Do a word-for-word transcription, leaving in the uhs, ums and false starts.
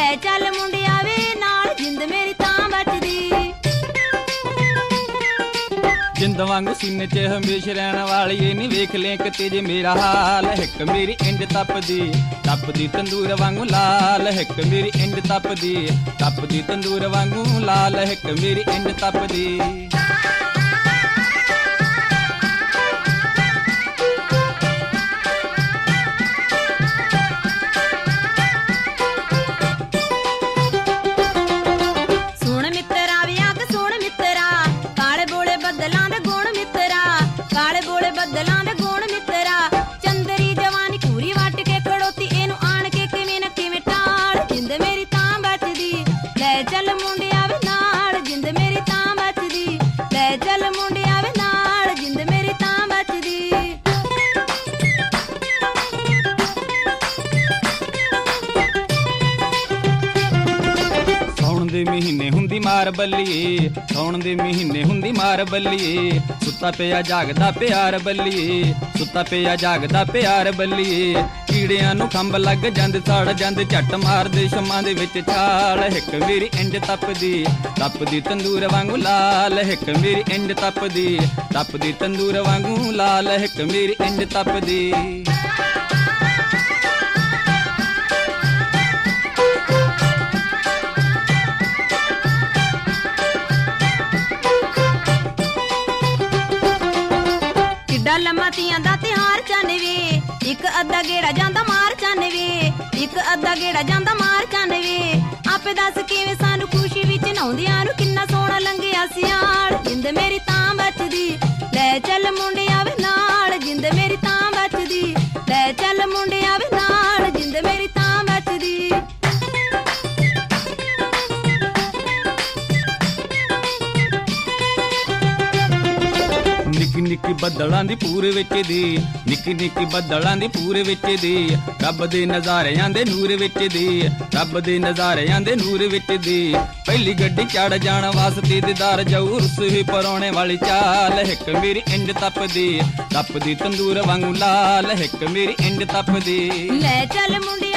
ਲੈ ਚੱਲ ਮੁੰਡਿਆ ਵੇ ਨਾਲ ਜਿੰਦ ਮੇਰੀ ਤਾਂ ਬਚਦੀ। ਜਿੰਦ ਵਾਂਗੂ ਸੀਨੇ 'ਚ ਹਮੇਸ਼ਾ ਰਹਿਣ ਵਾਲੀਏ ਨੀ ਵੇਖ ਲੈ ਕਿਤੇ ਜੇ ਮੇਰਾ ਹਾਲ। ਹਿੱਕ ਮੇਰੀ ਇੰਜ ਤਪਦੀ ਤਪਦੀ ਤੰਦੂਰ ਵਾਂਗੂ ਲਾਲ। ਹਿੱਕ ਮੇਰੀ ਇੰਜ ਤਪਦੀ ਤਪਦੀ ਤੰਦੂਰ ਵਾਂਗੂ ਲਾਲ। ਹਿੱਕ ਮੇਰੀ ਇੰਜ ਤਪਦੀ। ਸੁਣ ਮਿੱਤਰਾ ਵੇ ਅੱਗ ਸੁਣ ਮਿੱਤਰਾ ਕਾਲੇ ਬੋਲੇ ਬੱਦਲਾਂ ਦੇ ਗੁਣ ਮਿੱਤਰਾ। ਕਾਲੇ ਬੋਲੇ ਬੱਦਲਾਂ ਦੇ ਗੁਣ ਮਿੱਤਰਾ। ਚੰਦਰੀ ਜਵਾਨੀ ਪੂਰੀ ਵੱਟ ਕੇ ਖੜੋਤੀ ਇਹਨੂੰ ਆਣ ਕੇ ਕਿਵੇਂ ਨਾ ਕਿਵੇਂ ਟਾਲ। ਜਿੰਦ ਮੇਰੀ ਤਾਂ ਬਚਦੀ ਲੈ ਚੱਲ ਮੁੰਡਿਆ ਵੇ ਨਾਲ ਜਿੰਦ ਮੇਰੀ ਤਾਂ ਬਚਦੀ। ਲੈ ਚੱਲ ਮੁੰਡਿਆ ਵੇ ਨਾਲ ਜਿੰਦ ਮੇਰੀ ਤਾਂ ਬਚਦੀ। ਸੌਣ ਦੇ ਮਹੀਨੇ ਹੁੰਦੀ ਮਾਰ ਬੱਲੀਏ। ਸੌਣ ਦੇ ਮਹੀਨੇ ਹੁੰਦੀ ਮਾਰ ਬੱਲੀਏ। ਸੁੱਤਾ ਪਿਆ ਜਾਗਦਾ ਪਿਆਰ ਬੱਲੀਏ। ਸੁੱਤਾ ਪਿਆ ਜਾਗਦਾ ਪਿਆਰ ਬੱਲੀਏ। ਕੀੜਿਆਂ ਨੂੰ ਖੰਭ ਲੱਗ ਜਾਂਦੇ ਸੜ ਜਾਂਦੇ ਝੱਟ ਮਾਰਦੇ ਸ਼ਮਾਂ ਦੇ ਵਿੱਚ ਛਾਲ। ਹਿੱਕ ਮੇਰੀ ਇੰਜ ਤਪਦੀ ਤਪਦੀ ਤੰਦੂਰ ਵਾਂਗੂ ਲਾਲ। ਹਿੱਕ ਮੇਰੀ ਇੰਜ ਤਪਦੀ ਤਪਦੀ ਤੰਦੂਰ ਵਾਂਗੂ ਲਾਲ। ਹਿੱਕ ਮੇਰੀ ਇੰਜ ਤਪਦੀ। ਕਿੱਡਾ ਲੰਮਾ ਤੀਆਂ ਦਾ ਤਿਉਹਾਰ ਚੰਨ ਵੇ ਇੱਕ ਅੱਧਾ ਗੇੜਾ ਜਾਂਦਾ ਮਾਰ ਚੰਨ ਵੇ। ਇੱਕ ਅੱਧਾ ਗੇੜਾ ਜਾਂਦਾ ਮਾਰ ਚੰਨ ਵੇ। ਆਪੇ ਦੱਸ ਕਿਵੇਂ ਸਾਨੂੰ ਖੁਸ਼ੀ ਵਿੱਚ ਨਹਾਉਂਦਿਆਂ ਨੂੰ ਕਿੰਨਾ ਸੋਹਣਾ ਲੰਘਿਆ ਸਿਆਲ। ਜਿੰਦ ਮੇਰੀ ਤਾਂ ਬਚਦੀ ਲੈ ਚੱਲ ਮੁੰਡਿਆ ਵੇ ਨਾਲ ਜਿੰਦ ਮੇਰੀ ਤਾਂ ਬਚਦੀ। ਲੈ ਚੱਲ ਮੁੰਡਿਆ ਵੇ ਨਾਲ ਜਿੰਦ ਮੇਰੀ ਤਾਂ ਬਚਦੀ। ਨਿੱਕੀ ਨਿੱਕੀ ਬੱਦਲਾਂ ਦੀ ਪੂਰੇ ਵਿੱਚ ਦੀ। ਨਿੱਕੀ ਨਿੱਕੀ ਬੱਦਲਾਂ ਦੀ ਪੂਰੇ ਵਿੱਚ ਦੀ। ਰੱਬ ਦੇ ਨਜ਼ਾਰਿਆਂ ਦੇ ਨੂਰ ਵਿੱਚ ਦੀ। ਰੱਬ ਦੇ ਨਜ਼ਾਰਿਆਂ ਦੇ ਨੂਰ ਵਿੱਚ ਦੀ। ਪਹਿਲੀ ਗੱਡੀ ਚੜ ਜਾਣ ਵਾਸਤੇ ਦੀਦਾਰ ਜਾਊ ਰੁੱਸ ਵੀ ਪਰੌਣੇ ਵਾਲੀ ਚਾਲ। ਹਿੱਕ ਮੇਰੀ ਇੰਜ ਤਪਦੀ ਤਪਦੀ ਤੰਦੂਰ ਵਾਂਗੂ ਲਾਲ। ਹਿੱਕ ਮੇਰੀ ਇੰਜ ਤਪਦੀ। ਲੈ ਚੱਲ ਮੁੰਡਿਆ